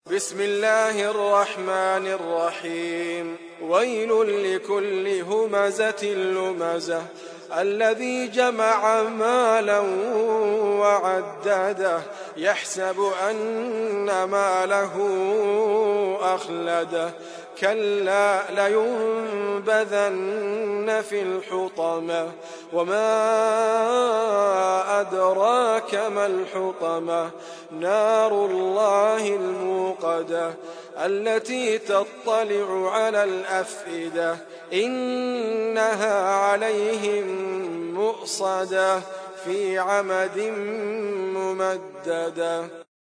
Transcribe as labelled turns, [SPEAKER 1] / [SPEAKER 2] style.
[SPEAKER 1] بسم الله الرحمن الرحيم. ويل لكل همزة لمزة الذي جمع مالا وعدده يحسب أن ماله أخلده كلا لينبذن في الحطمة وما أدراك ما الحطمة نار الله الموقدة التي تطلع على الأفئدة إنها عليهم مؤصدة في عمد ممددة.